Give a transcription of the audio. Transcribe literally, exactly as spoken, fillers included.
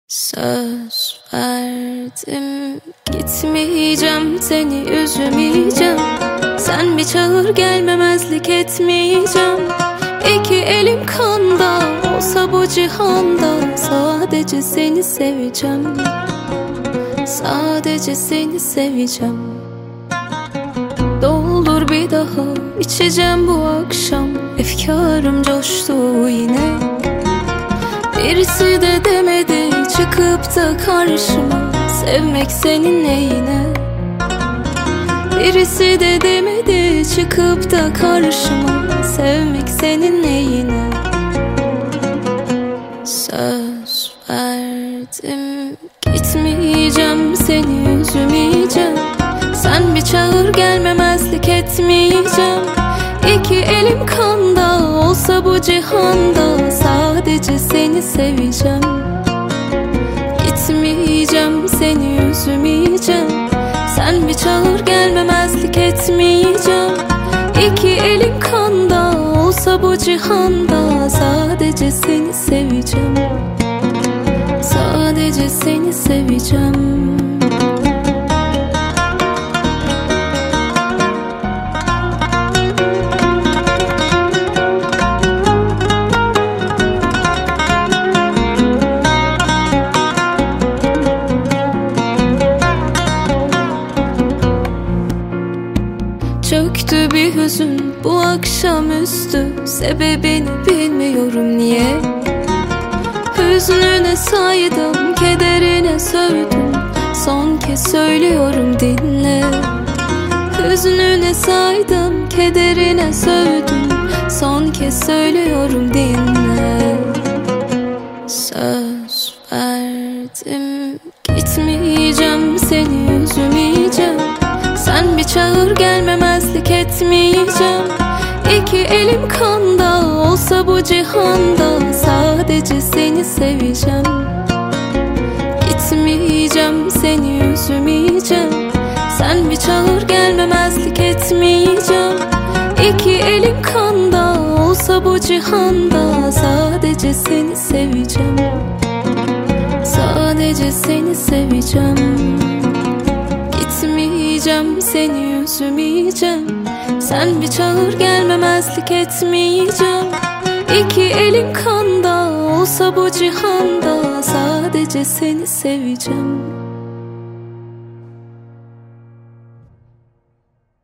Söz verdim, gitmeyeceğim, seni üzmeyeceğim. Sen bir çağır, gelmemezlik etmeyeceğim. İki elim kanda, olsa bu cihanda sadece seni seveceğim. Sadece seni seveceğim. Doldur bir daha, içeceğim bu akşam. Efkarım coştu yine. Birisi de demedi çıkıp da karşıma, sevmek senin neyine. Birisi de demedi çıkıp da karşıma, sevmek senin neyine. Söz verdim, gitmeyeceğim, seni üzmeyeceğim. Sen bir çağır, gelmemezlik etmeyeceğim. İki elim kanda, olsa bu cihanda sadece seni seveceğim. Gitmeyeceğim, seni üzmeyeceğim. Sen bir çağır, gelmemezlik etmeyeceğim. İki elim kanda, olsa bu cihanda sadece seni seveceğim. Sadece seni seveceğim. Çöktü bir hüzün bu akşamüstü, sebebini bilmiyorum niye. Hüznüne saydım, kederine sövdüm, son kez söylüyorum dinle. Hüznüne saydım, kederine sövdüm, son kez söylüyorum dinle. Söz verdim, gitmeyeceğim, seni üzmeyeceğim. Sen bir çağır, gelmemezlik etmeyeceğim. İki elim kanda, olsa bu cihanda sadece seni seveceğim. Gitmeyeceğim, seni üzmeyeceğim. Sen bir çağır, gelmemezlik etmeyeceğim. İki elim kanda, olsa bu cihanda sadece seni seveceğim. Sadece seni seveceğim. Gitmeyeceğim, seni üzmeyeceğim. Sen bir çağır, gelmemezlik etmeyeceğim. İki elim kanda, olsa bu cihanda sadece seni seveceğim.